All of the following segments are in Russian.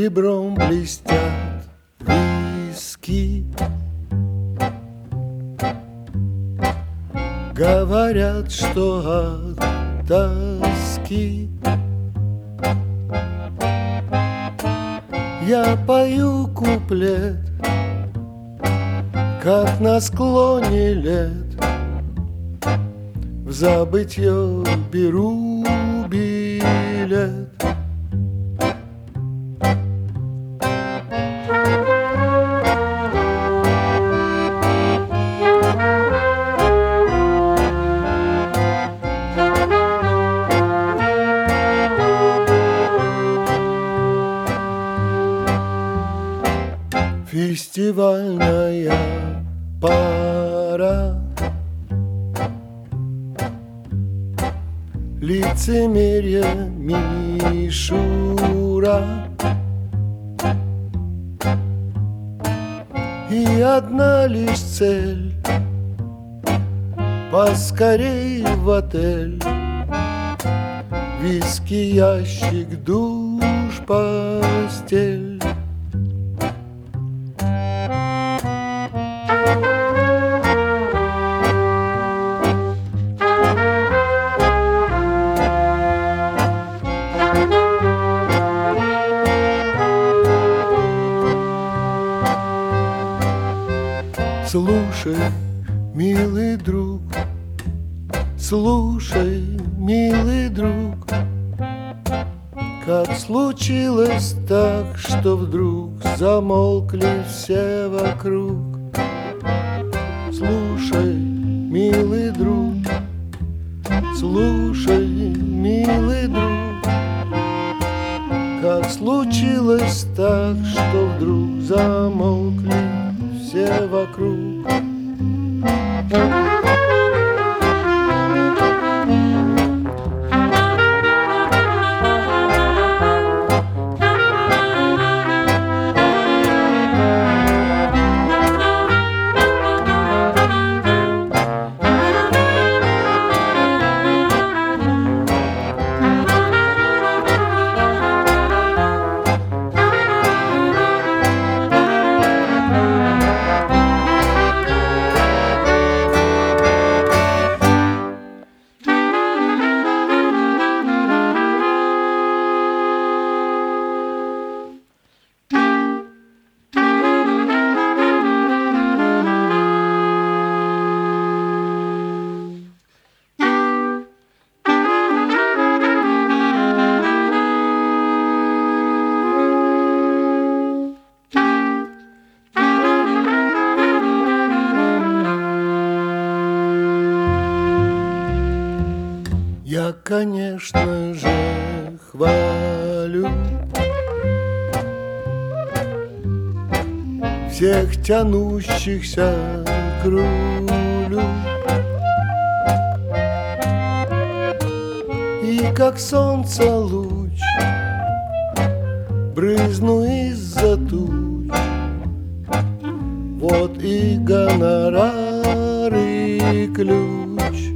серебром блестят виски. Говорят, что от тоски я пою куплет, как на склоне лет в забытье беру билет. Фестивальная пора, лицемерие мишура, и одна лишь цель — поскорей в отель, виски, ящик, душ, постель. Слушай, милый друг, слушай, милый друг, как случилось так, что вдруг замолкли все вокруг. Слушай, милый друг, слушай, милый друг, как случилось так, что вдруг замолкли все вокруг. Я, конечно же, хвалю всех тянущихся к рулю, и как солнце луч брызну из-за туч. Вот и гонорар, и ключ.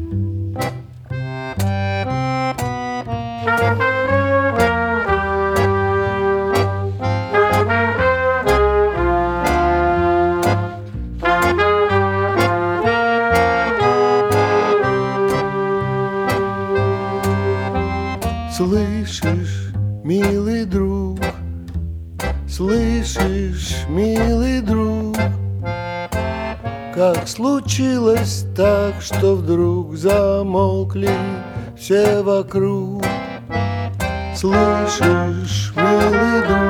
Слышишь, милый друг, слышишь, милый друг, как случилось так, что вдруг замолкли все вокруг. Слышишь, милый друг,